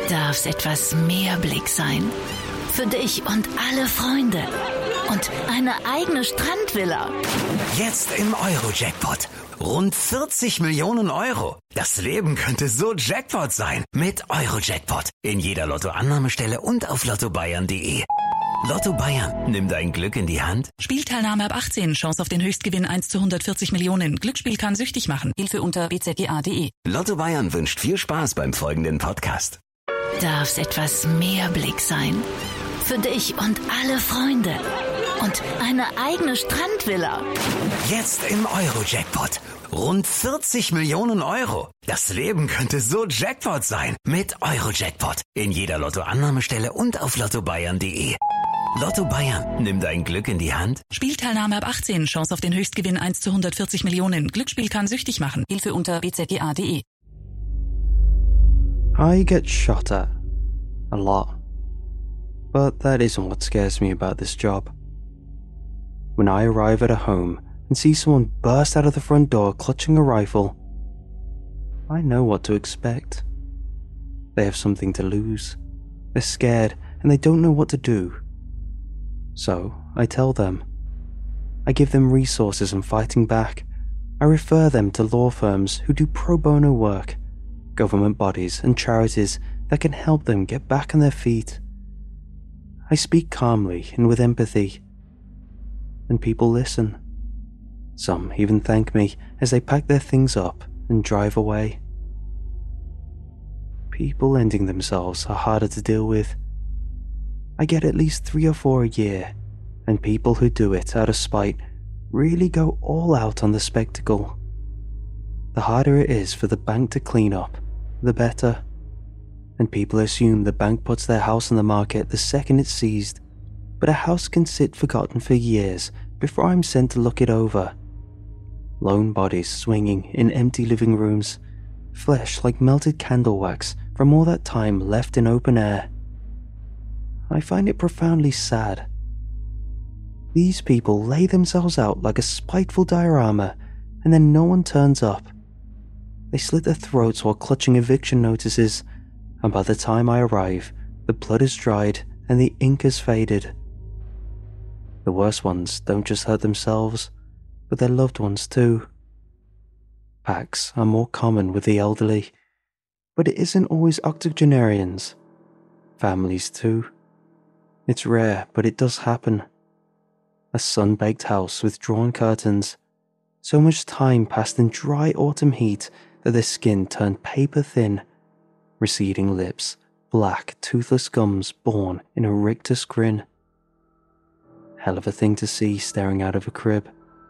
Darf es etwas mehr Blick sein? Für dich und alle Freunde. Und eine eigene Strandvilla. Jetzt im Euro-Jackpot. Rund 40 Millionen Euro. Das Leben könnte so Jackpot sein. Mit Euro-Jackpot. In jeder Lottoannahmestelle und auf lottobayern.de. Lotto Bayern, nimm dein Glück in die Hand. Spielteilnahme ab 18, Chance auf den Höchstgewinn 1 zu 140 Millionen. Glücksspiel kann süchtig machen. Hilfe unter bzga.de. Lotto Bayern wünscht viel Spaß beim folgenden Podcast. Darf es etwas mehr Blick sein? Für dich und alle Freunde. Und eine eigene Strandvilla. Jetzt im Euro-Jackpot. Rund 40 Millionen Euro. Das Leben könnte so Jackpot sein. Mit Euro-Jackpot. In jeder Lottoannahmestelle und auf lottobayern.de. Lotto Bayern, nimm dein Glück in die Hand. Spielteilnahme ab 18, Chance auf den Höchstgewinn 1 zu 140 Millionen. Glücksspiel kann süchtig machen. Hilfe unter bzga.de. I get shot at. A lot. But that isn't what scares me about this job. When I arrive at a home and see someone burst out of the front door clutching a rifle, I know what to expect. They have something to lose. They're scared and they don't know what to do. So I tell them. I give them resources and fighting back. I refer them to law firms who do pro bono work, government bodies and charities that can help them get back on their feet. I speak calmly and with empathy, and people listen. Some even thank me as they pack their things up and drive away. People ending themselves are harder to deal with. I get at least 3 or 4 a year, and people who do it out of spite really go all out on the spectacle. The harder it is for the bank to clean up, the better. And people assume the bank puts their house on the market the second it's seized, but a house can sit forgotten for years before I'm sent to look it over. Lone bodies swinging in empty living rooms, flesh like melted candle wax from all that time left in open air. I find it profoundly sad. These people lay themselves out like a spiteful diorama, and then no one turns up. They slit their throats while clutching eviction notices, and by the time I arrive, the blood is dried and the ink has faded. The worst ones don't just hurt themselves, but their loved ones too. Packs are more common with the elderly, but it isn't always octogenarians. Families too. It's rare, but it does happen. A sun-baked house with drawn curtains, so much time passed in dry autumn heat that their skin turned paper thin, receding lips, black, toothless gums born in a rictus grin. Hell of a thing to see staring out of a crib.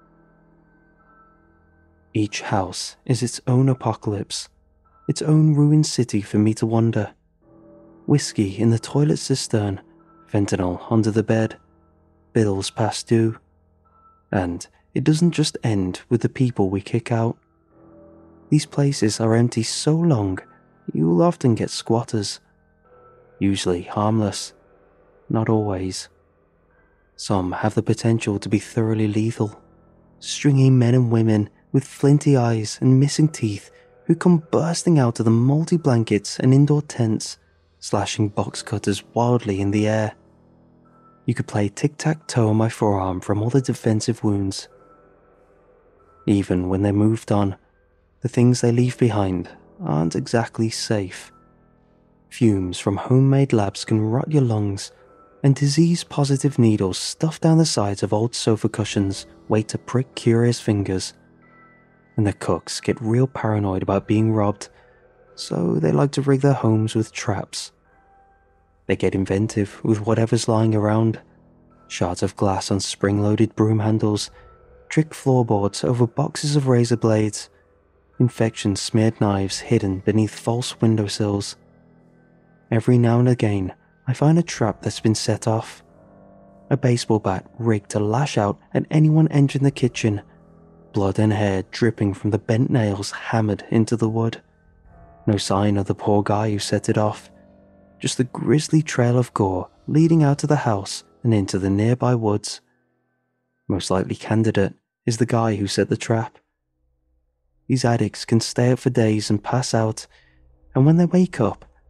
Each house is its own apocalypse, its own ruined city for me to wander. Whiskey in the toilet cistern, fentanyl under the bed, bills past due. And it doesn't just end with the people we kick out. These places are empty so long, you'll often get squatters. Usually harmless, not always. Some have the potential to be thoroughly lethal, stringy men and women with flinty eyes and missing teeth who come bursting out of the mouldy blankets and indoor tents, slashing box cutters wildly in the air. You could play tic-tac-toe on my forearm from all the defensive wounds. Even when they're moved on, the things they leave behind aren't exactly safe. Fumes from homemade labs can rot your lungs, and disease-positive needles stuffed down the sides of old sofa cushions wait to prick curious fingers. And the cooks get real paranoid about being robbed, so they like to rig their homes with traps. They get inventive with whatever's lying around. Shards of glass on spring-loaded broom handles, trick floorboards over boxes of razor blades, infection-smeared knives hidden beneath false windowsills. Every now and again, I find a trap that's been set off. A baseball bat rigged to lash out at anyone entering the kitchen, blood and hair dripping from the bent nails hammered into the wood. No sign of the poor guy who set it off. Just the grisly trail of gore leading out of the house and into the nearby woods. Most likely candidate is the guy who set the trap. These addicts can stay up for days and pass out, and when they wake up,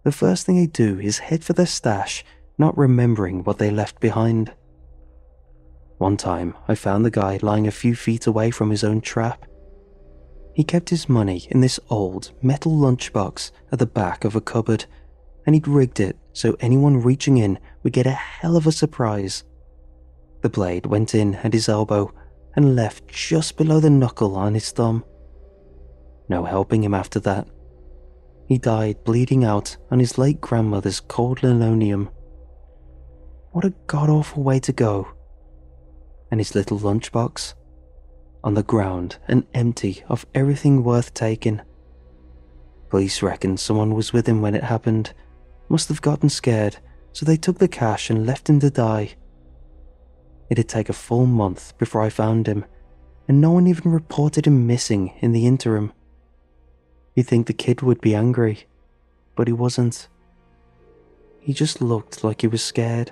the first thing they do is head for their stash, not remembering what they left behind. One time, I found the guy lying a few feet away from his own trap. He kept his money in this old metal lunchbox at the back of a cupboard, and he'd rigged it so anyone reaching in would get a hell of a surprise. The blade went in at his elbow and left just below the knuckle on his thumb. No helping him after that. He died bleeding out on his late grandmother's cold linoleum. What a god-awful way to go. And his little lunchbox? On the ground and empty of everything worth taking. Police reckon someone was with him when it happened. Must have gotten scared, so they took the cash and left him to die. It'd take a full month before I found him, and no one even reported him missing in the interim. You'd think the kid would be angry, but he wasn't. He just looked like he was scared.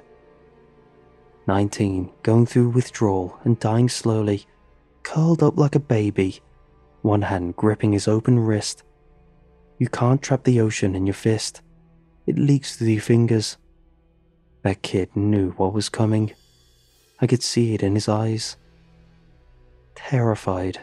19, going through withdrawal and dying slowly, curled up like a baby, one hand gripping his open wrist. You can't trap the ocean in your fist. It leaks through your fingers. That kid knew what was coming. I could see it in his eyes. Terrified.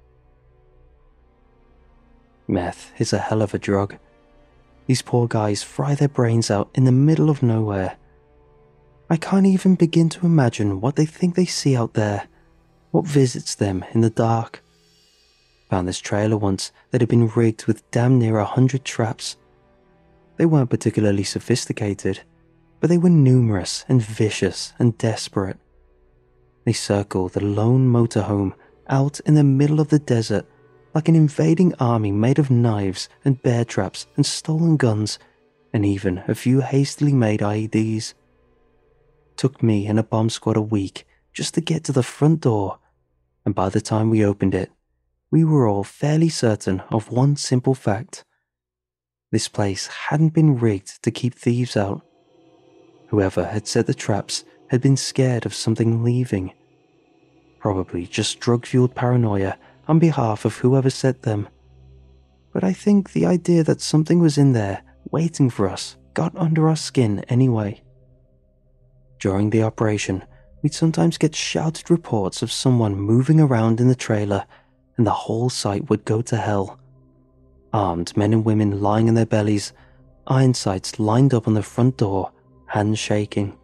Meth is a hell of a drug. These poor guys fry their brains out in the middle of nowhere. I can't even begin to imagine what they think they see out there, what visits them in the dark. Found this trailer once that had been rigged with damn near 100 traps. They weren't particularly sophisticated, but they were numerous and vicious and desperate. They circled the lone motorhome out in the middle of the desert like an invading army made of knives and bear traps and stolen guns, and even a few hastily made IEDs. Took me and a bomb squad a week just to get to the front door, and by the time we opened it, we were all fairly certain of one simple fact. This place hadn't been rigged to keep thieves out. Whoever had set the traps had been scared of something leaving. Probably just drug-fueled paranoia on behalf of whoever set them. But I think the idea that something was in there waiting for us got under our skin anyway. During the operation, we'd sometimes get shouted reports of someone moving around in the trailer, and the whole site would go to hell. Armed men and women lying on their bellies, iron sights lined up on the front door, hands shaking.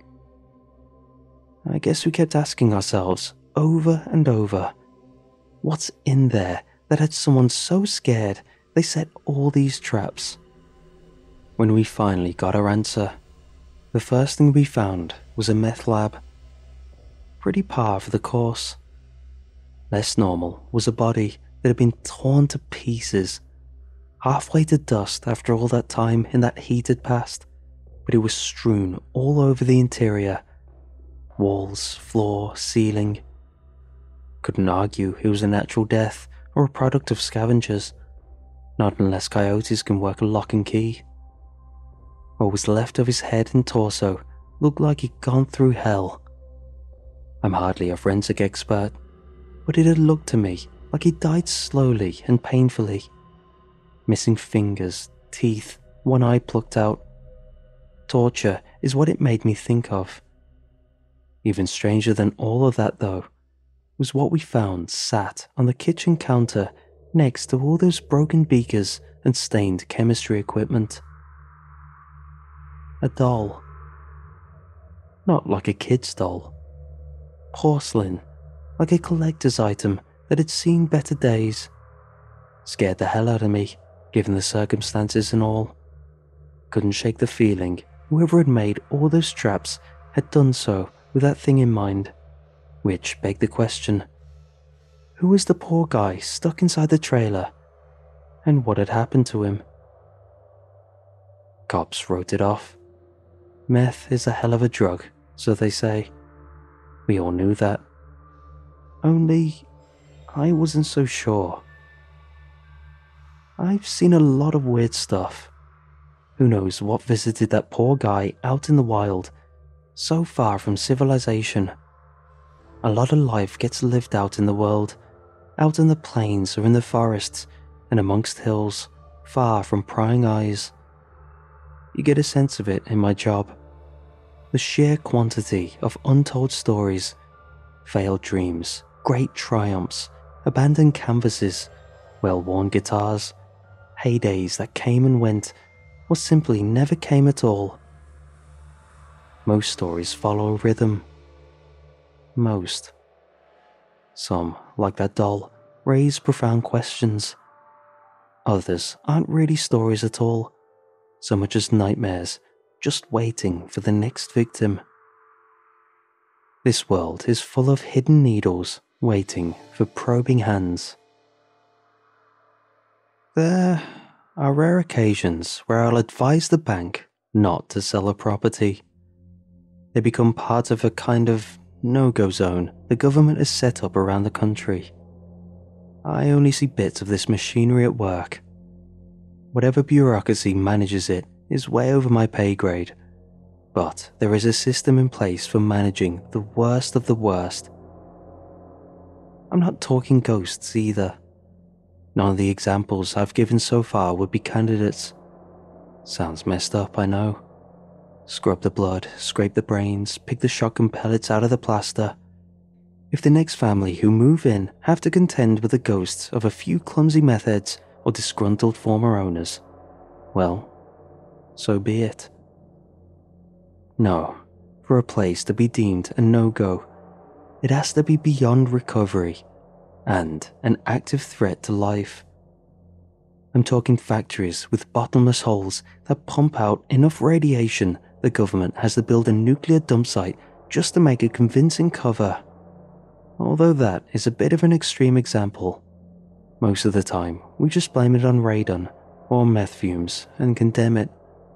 I guess we kept asking ourselves over and over, what's in there that had someone so scared they set all these traps? When we finally got our answer, the first thing we found was a meth lab. Pretty par for the course. Less normal was a body that had been torn to pieces, halfway to dust after all that time in that heated past, but it was strewn all over the interior. Walls, floor, ceiling. Couldn't argue it was a natural death or a product of scavengers, not unless coyotes can work a lock and key. What was left of his head and torso looked like he'd gone through hell. I'm hardly a forensic expert, but it had looked to me like he died slowly and painfully. Missing fingers, teeth, one eye plucked out. Torture is what it made me think of. Even stranger than all of that, though, was what we found sat on the kitchen counter next to all those broken beakers and stained chemistry equipment. A doll. Not like a kid's doll. Porcelain, like a collector's item that had seen better days. Scared the hell out of me, given the circumstances and all. Couldn't shake the feeling whoever had made all those traps had done so with that thing in mind, which begged the question, who was the poor guy stuck inside the trailer, and what had happened to him? Cops wrote it off. Meth is a hell of a drug, so they say. We all knew that. Only, I wasn't so sure. I've seen a lot of weird stuff. Who knows what visited that poor guy out in the wild, so far from civilization. A lot of life gets lived out in the world, out in the plains or in the forests, and amongst hills, far from prying eyes. you get a sense of it in my job. The sheer quantity of untold stories, failed dreams, great triumphs, abandoned canvases, well-worn guitars, heydays that came and went, or simply never came at all. Most stories follow a rhythm. Most. Some, like that doll, raise profound questions. Others aren't really stories at all, so much as nightmares, just waiting for the next victim. This world is full of hidden needles waiting for probing hands. There are rare occasions where I'll advise the bank not to sell a property. They become part of a kind of no-go zone the government has set up around the country. I only see bits of this machinery at work. Whatever bureaucracy manages it is way over my pay grade, but there is a system in place for managing the worst of the worst. I'm not talking ghosts either. None of the examples I've given so far would be candidates. Sounds messed up, I know. Scrub the blood, scrape the brains, pick the shotgun pellets out of the plaster. If the next family who move in have to contend with the ghosts of a few clumsy meth heads or disgruntled former owners, well, so be it. No, for a place to be deemed a no-go, it has to be beyond recovery and an active threat to life. I'm talking factories with bottomless holes that pump out enough radiation the government has to build a nuclear dump site just to make a convincing cover. Although that is a bit of an extreme example. Most of the time, we just blame it on radon or meth fumes and condemn it.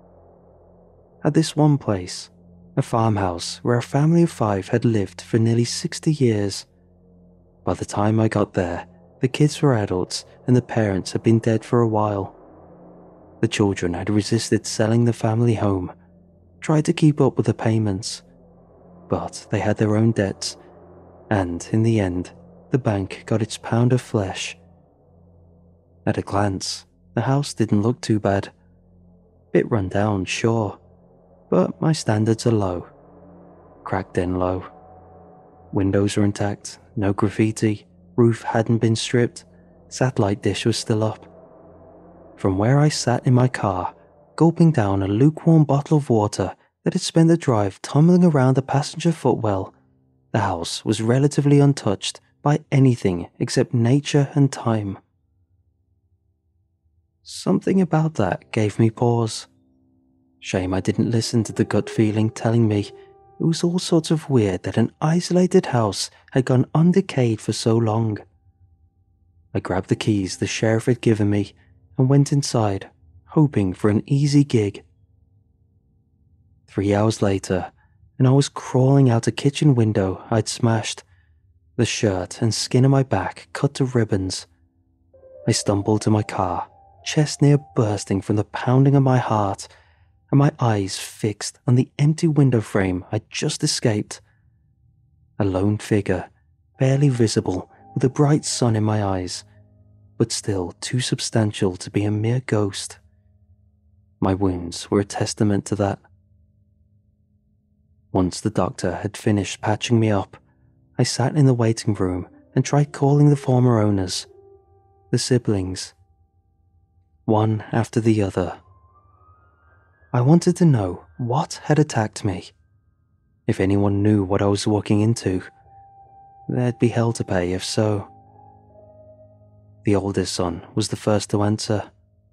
At this one place, a farmhouse where a family of 5 had lived for nearly 60 years. By the time I got there, the kids were adults and the parents had been dead for a while. The children had resisted selling the family home, tried to keep up with the payments, but they had their own debts, and in the end, the bank got its pound of flesh. At a glance, the house didn't look too bad. Bit run down, sure, but my standards are low. Cracked in low. Windows are intact, no graffiti, roof hadn't been stripped, satellite dish was still up. From where I sat in my car, gulping down a lukewarm bottle of water that had spent the drive tumbling around the passenger footwell, the house was relatively untouched by anything except nature and time. Something about that gave me pause. Shame I didn't listen to the gut feeling telling me it was all sorts of weird that an isolated house had gone undecayed for so long. I grabbed the keys the sheriff had given me and went inside, hoping for an easy gig. 3 hours later, and I was crawling out a kitchen window I'd smashed, the shirt and skin of my back cut to ribbons. I stumbled to my car, chest near bursting from the pounding of my heart, and my eyes fixed on the empty window frame I'd just escaped. A lone figure, barely visible with a bright sun in my eyes, but still too substantial to be a mere ghost. My wounds were a testament to that. Once the doctor had finished patching me up, I sat in the waiting room and tried calling the former owners, the siblings, one after the other. I wanted to know what had attacked me. If anyone knew what I was walking into, there'd be hell to pay if so. The oldest son was the first to answer.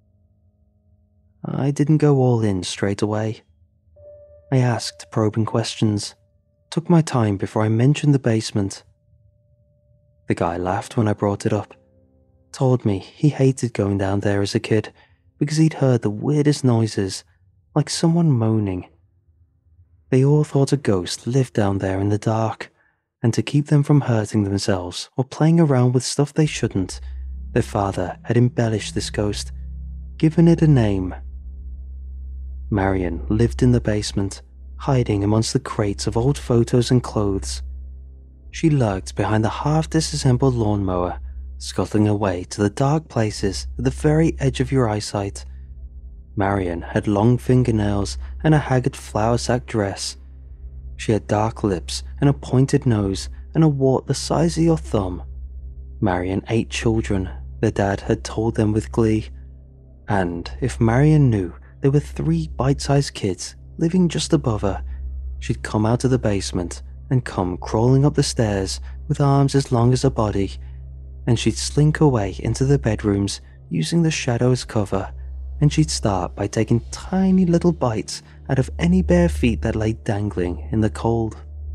I didn't go all in straight away. I asked probing questions, took my time before I mentioned the basement. The guy laughed when I brought it up, told me he hated going down there as a kid because he'd heard the weirdest noises, like someone moaning. They all thought a ghost lived down there in the dark, and to keep them from hurting themselves or playing around with stuff they shouldn't, their father had embellished this ghost, given it a name. Marion lived in the basement, hiding amongst the crates of old photos and clothes. She lurked behind the half-disassembled lawnmower, scuttling away to the dark places at the very edge of your eyesight. Marion had long fingernails and a haggard flour sack dress. She had dark lips and a pointed nose and a wart the size of your thumb. Marion ate children, their dad had told them with glee. And if Marion knew there were 3 bite-sized kids living just above her, she'd come out of the basement and come crawling up the stairs with arms as long as her body, and she'd slink away into the bedrooms using the shadow as cover, and she'd start by taking tiny little bites out of any bare feet that lay dangling in the cold.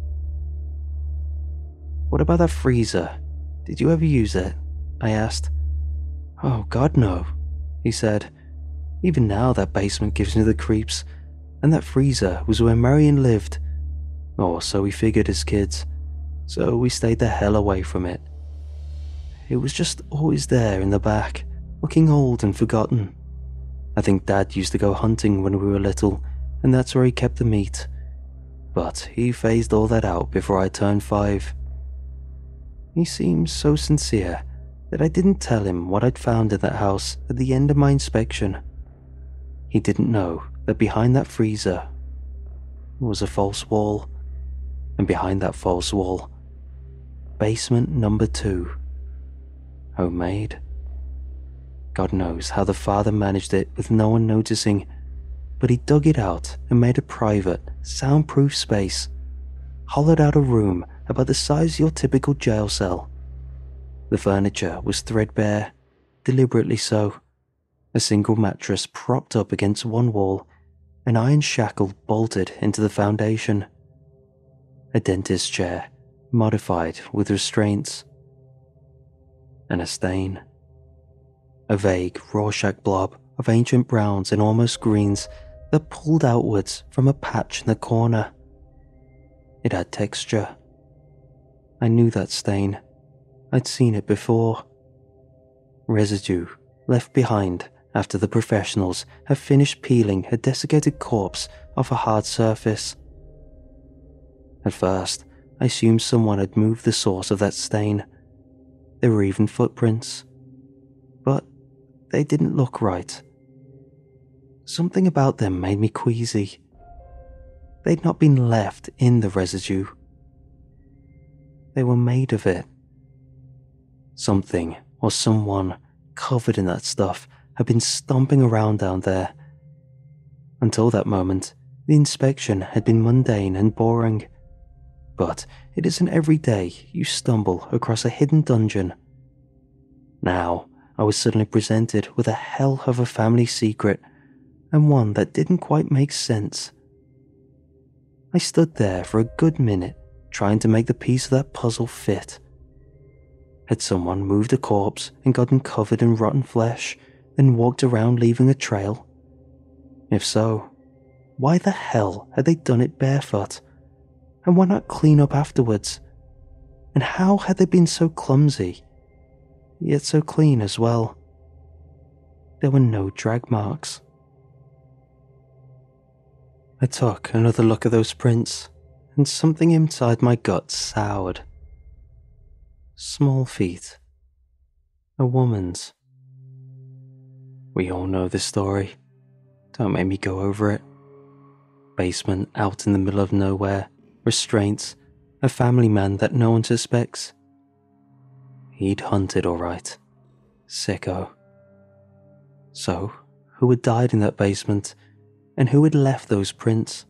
"What about that freezer? Did you ever use it?" I asked. "Oh, God, no," he said. "Even now that basement gives me the creeps, and that freezer was where Marion lived. Or so we figured as kids, so we stayed the hell away from it. It was just always there in the back, looking old and forgotten. I think Dad used to go hunting when we were little, and that's where he kept the meat. But he phased all that out before I turned 5. He seemed so sincere that I didn't tell him what I'd found in that house at the end of my inspection. He didn't know that behind that freezer was a false wall, and behind that false wall, basement number 2. Homemade. God knows how the father managed it with no one noticing, but he dug it out and made a private, soundproof space, hollowed out a room about the size of your typical jail cell. The furniture was threadbare, deliberately so. A single mattress propped up against one wall, an iron shackle bolted into the foundation. A dentist chair, modified with restraints. And a stain. A vague Rorschach blob of ancient browns and almost greens that pulled outwards from a patch in the corner. It had texture. I knew that stain. I'd seen it before. Residue left behind after the professionals have finished peeling a desiccated corpse off a hard surface. At first, I assumed someone had moved the source of that stain. There were even footprints. But they didn't look right. Something about them made me queasy. They'd not been left in the residue. They were made of it. Something or someone covered in that stuff had been stomping around down there. Until that moment, the inspection had been mundane and boring. But it isn't every day you stumble across a hidden dungeon. Now, I was suddenly presented with a hell of a family secret, and one that didn't quite make sense. I stood there for a good minute, trying to make the piece of that puzzle fit. Had someone moved a corpse and gotten covered in rotten flesh, and walked around leaving a trail? If so, why the hell had they done it barefoot? And why not clean up afterwards? And how had they been so clumsy, yet so clean as well? There were no drag marks. I took another look at those prints, and something inside my gut soured. Small feet. A woman's. We all know this story. Don't make me go over it. Basement out in the middle of nowhere, restraints, a family man that no one suspects. He'd hunted all right. Sicko. So, who had died in that basement, and who had left those prints?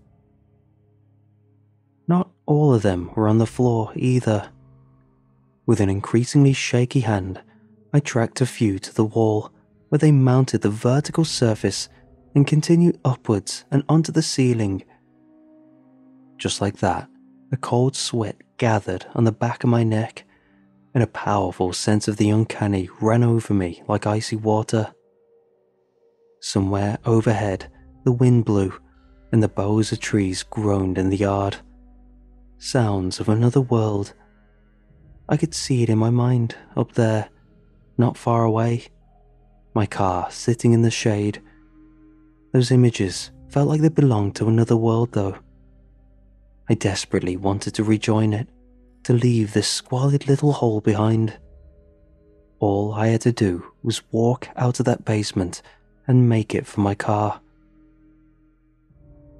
Not all of them were on the floor either. With an increasingly shaky hand, I tracked a few to the wall, where they mounted the vertical surface and continued upwards and onto the ceiling. Just like that, a cold sweat gathered on the back of my neck, and a powerful sense of the uncanny ran over me like icy water. Somewhere overhead, the wind blew, and the boughs of trees groaned in the yard. Sounds of another world. I could see it in my mind, up there, not far away. My car sitting in the shade. Those images felt like they belonged to another world, though. I desperately wanted to rejoin it, to leave this squalid little hole behind. All I had to do was walk out of that basement and make it for my car.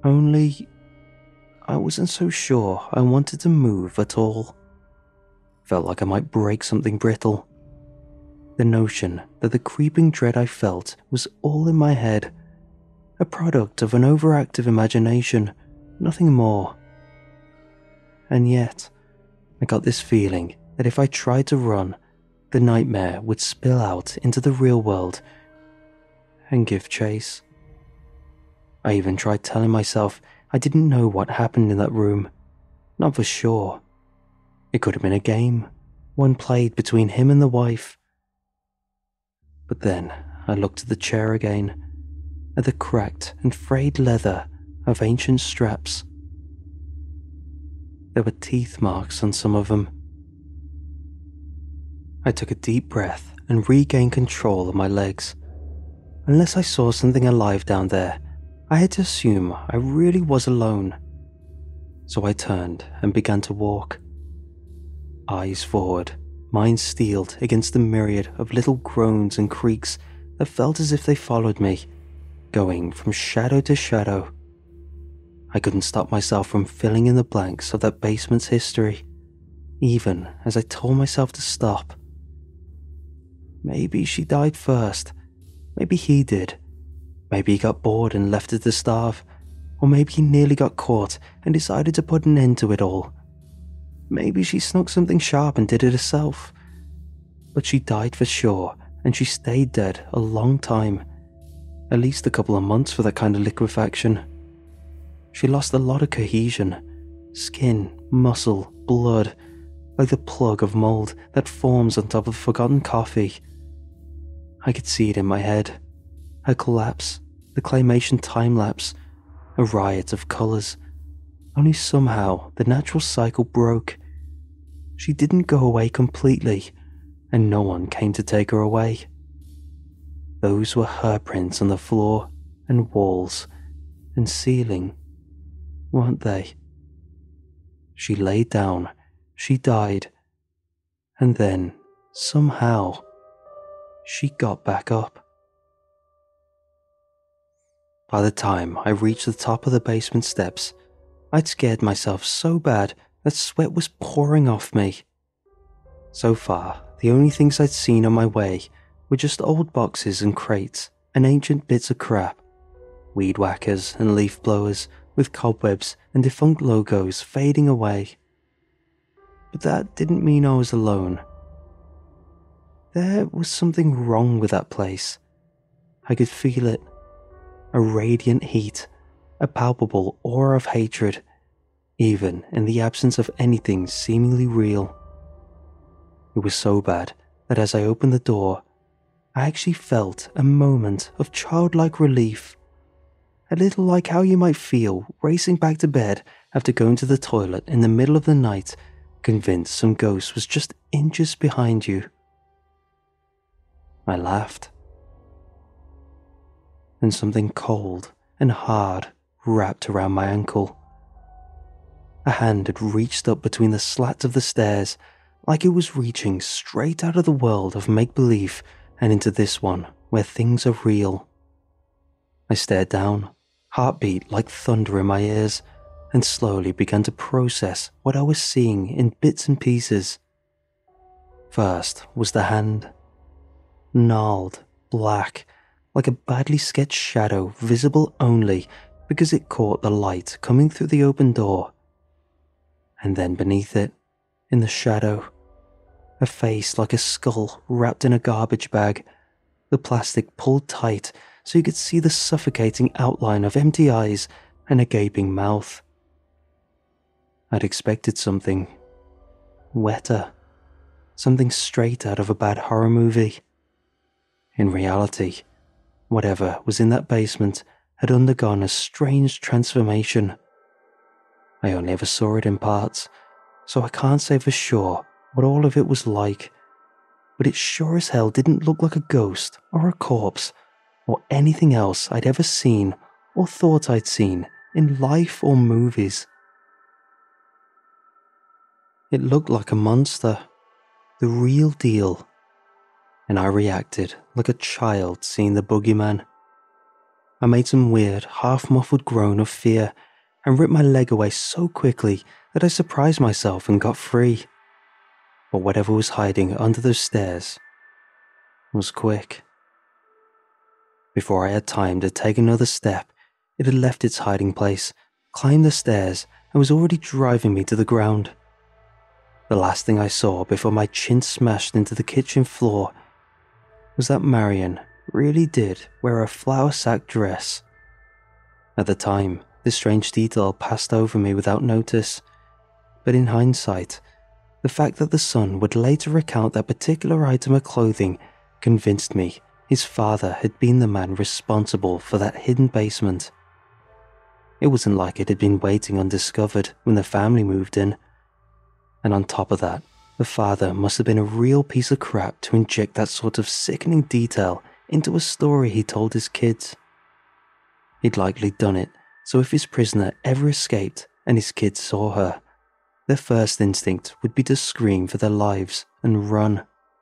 Only, I wasn't so sure I wanted to move at all. Felt like I might break something brittle. The notion that the creeping dread I felt was all in my head, a product of an overactive imagination, nothing more. And yet, I got this feeling that if I tried to run, the nightmare would spill out into the real world and give chase. I even tried telling myself I didn't know what happened in that room, not for sure. It could have been a game, one played between him and the wife. But then I looked at the chair again, at the cracked and frayed leather of ancient straps. There were teeth marks on some of them. I took a deep breath and regained control of my legs. Unless I saw something alive down there, I had to assume I really was alone. So I turned and began to walk. Eyes forward, mind steeled against the myriad of little groans and creaks that felt as if they followed me, going from shadow to shadow. I couldn't stop myself from filling in the blanks of that basement's history, even as I told myself to stop. Maybe she died first. Maybe he did. Maybe he got bored and left her to starve. Or maybe he nearly got caught and decided to put an end to it all. Maybe she snuck something sharp and did it herself. But she died for sure, and she stayed dead a long time. At least a couple of months for that kind of liquefaction. She lost a lot of cohesion. Skin, muscle, blood, like the plug of mold that forms on top of forgotten coffee. I could see it in my head. Her collapse, the claymation time-lapse, a riot of colours. Only somehow the natural cycle broke. She didn't go away completely, and no one came to take her away. Those were her prints on the floor and walls and ceiling, weren't they? She lay down, she died, and then, somehow, she got back up. By the time I reached the top of the basement steps, I'd scared myself so bad that sweat was pouring off me. So far, the only things I'd seen on my way were just old boxes and crates and ancient bits of crap, weed whackers and leaf blowers with cobwebs and defunct logos fading away. But that didn't mean I was alone. There was something wrong with that place. I could feel it. A radiant heat, a palpable aura of hatred, even in the absence of anything seemingly real. It was so bad that as I opened the door, I actually felt a moment of childlike relief. A little like how you might feel racing back to bed after going to the toilet in the middle of the night, convinced some ghost was just inches behind you. I laughed. And something cold and hard wrapped around my ankle. A hand had reached up between the slats of the stairs, like it was reaching straight out of the world of make-believe and into this one where things are real. I stared down, heartbeat like thunder in my ears, and slowly began to process what I was seeing in bits and pieces. First was the hand. Gnarled, black, like a badly sketched shadow visible only because it caught the light coming through the open door. And then beneath it, in the shadow, a face like a skull wrapped in a garbage bag, the plastic pulled tight so you could see the suffocating outline of empty eyes and a gaping mouth. I'd expected something wetter, something straight out of a bad horror movie. In reality, whatever was in that basement had undergone a strange transformation. I only ever saw it in parts, so I can't say for sure what all of it was like, but it sure as hell didn't look like a ghost or a corpse or anything else I'd ever seen or thought I'd seen in life or movies. It looked like a monster, the real deal, and I reacted like a child seeing the boogeyman. I made some weird, half-muffled groan of fear and ripped my leg away so quickly that I surprised myself and got free. But whatever was hiding under those stairs was quick. Before I had time to take another step, it had left its hiding place, climbed the stairs, and was already driving me to the ground. The last thing I saw before my chin smashed into the kitchen floor was that Marion really did wear a flower sack dress. At the time, this strange detail passed over me without notice, but in hindsight, the fact that the son would later recount that particular item of clothing convinced me his father had been the man responsible for that hidden basement. It wasn't like it had been waiting undiscovered when the family moved in. And on top of that, the father must have been a real piece of crap to inject that sort of sickening detail into a story he told his kids. He'd likely done it so if his prisoner ever escaped and his kids saw her, their first instinct would be to scream for their lives and run.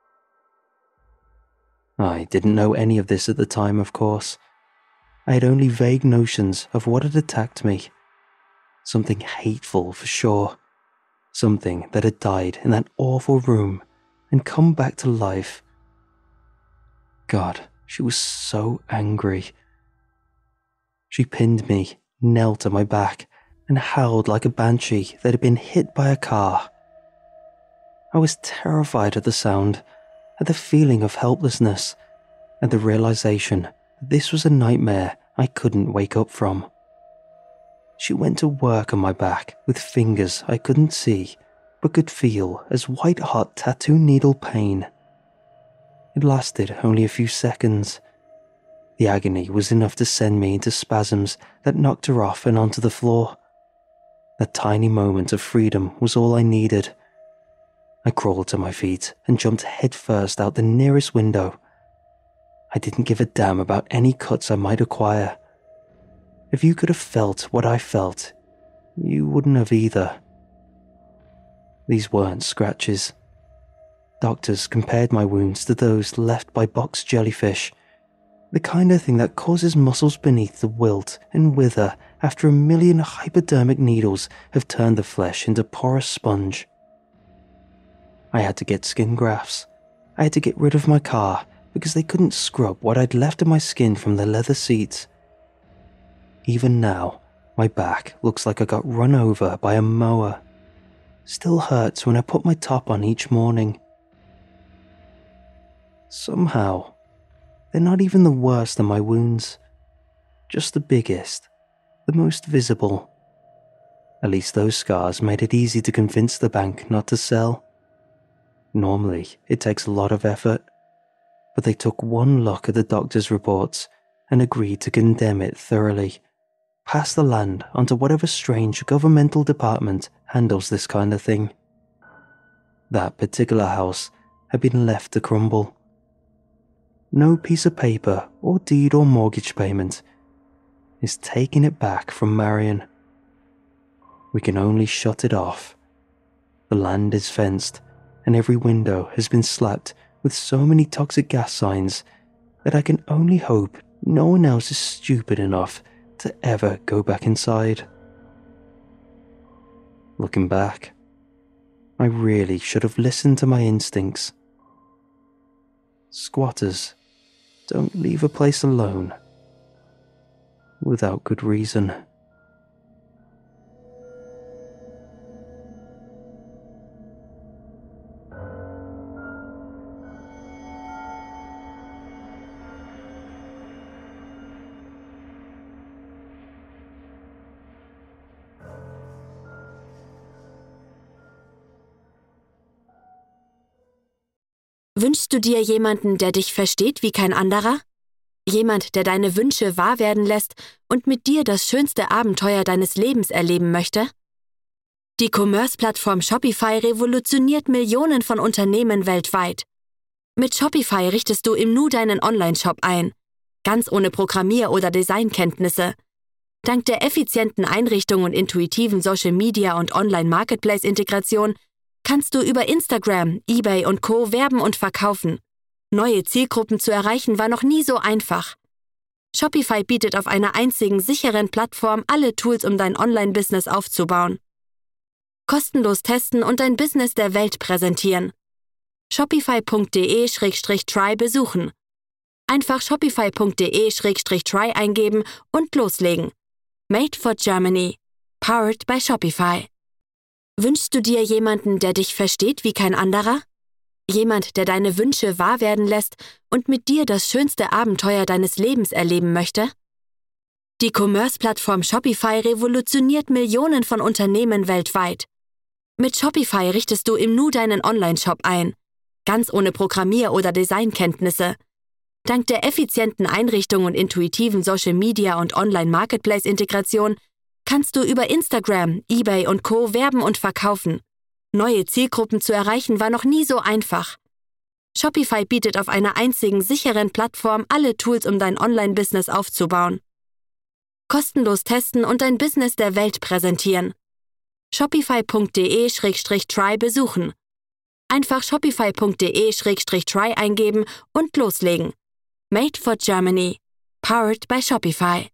I didn't know any of this at the time, of course. I had only vague notions of what had attacked me. Something hateful for sure. Something that had died in that awful room and come back to life. God, she was so angry. She pinned me, knelt on my back, and howled like a banshee that had been hit by a car. I was terrified at the sound, at the feeling of helplessness, and the realization that this was a nightmare I couldn't wake up from. She went to work on my back with fingers I couldn't see, but could feel as white-hot tattoo needle pain. It lasted only a few seconds. The agony was enough to send me into spasms that knocked her off and onto the floor. That tiny moment of freedom was all I needed. I crawled to my feet and jumped headfirst out the nearest window. I didn't give a damn about any cuts I might acquire. If you could have felt what I felt, you wouldn't have either. These weren't scratches. Doctors compared my wounds to those left by box jellyfish, the kind of thing that causes muscles beneath to wilt and wither after 1,000,000 hypodermic needles have turned the flesh into porous sponge. I had to get skin grafts. I had to get rid of my car because they couldn't scrub what I'd left of my skin from the leather seats. Even now, my back looks like I got run over by a mower. Still hurts when I put my top on each morning. Somehow, they're not even the worst of my wounds. Just the biggest, the most visible. At least those scars made it easy to convince the bank not to sell. Normally, it takes a lot of effort, but they took one look at the doctor's reports and agreed to condemn it thoroughly. Pass the land onto whatever strange governmental department handles this kind of thing. That particular house had been left to crumble. No piece of paper or deed or mortgage payment is taking it back from Marion. We can only shut it off. The land is fenced, and every window has been slapped with so many toxic gas signs that I can only hope no one else is stupid enough to ever go back inside. Looking back, I really should have listened to my instincts. Squatters don't leave a place alone without good reason. Wünschst du dir jemanden, der dich versteht wie kein anderer? Jemand, der deine Wünsche wahr werden lässt und mit dir das schönste Abenteuer deines Lebens erleben möchte? Die Commerce-Plattform Shopify revolutioniert Millionen von Unternehmen weltweit. Mit Shopify richtest du im Nu deinen Online-Shop ein, ganz ohne Programmier- oder Designkenntnisse. Dank der effizienten Einrichtung und intuitiven Social-Media- und Online-Marketplace-Integration kannst du über Instagram, eBay und Co. werben und verkaufen. Neue Zielgruppen zu erreichen war noch nie so einfach. Shopify bietet auf einer einzigen sicheren Plattform alle Tools, um dein Online-Business aufzubauen. Kostenlos testen und dein Business der Welt präsentieren. Shopify.de/try besuchen. Einfach shopify.de/try eingeben und loslegen. Made for Germany. Powered by Shopify. Wünschst du dir jemanden, der dich versteht wie kein anderer? Jemand, der deine Wünsche wahr werden lässt und mit dir das schönste Abenteuer deines Lebens erleben möchte? Die Commerce-Plattform Shopify revolutioniert Millionen von Unternehmen weltweit. Mit Shopify richtest du im Nu deinen Online-Shop ein, ganz ohne Programmier- oder Designkenntnisse. Dank der effizienten Einrichtung und intuitiven Social-Media- und Online-Marketplace-Integration kannst du über Instagram, eBay und Co. werben und verkaufen. Neue Zielgruppen zu erreichen war noch nie so einfach. Shopify bietet auf einer einzigen sicheren Plattform alle Tools, um dein Online-Business aufzubauen. Kostenlos testen und dein Business der Welt präsentieren. Shopify.de/try besuchen. Einfach shopify.de/try eingeben und loslegen. Made for Germany. Powered by Shopify.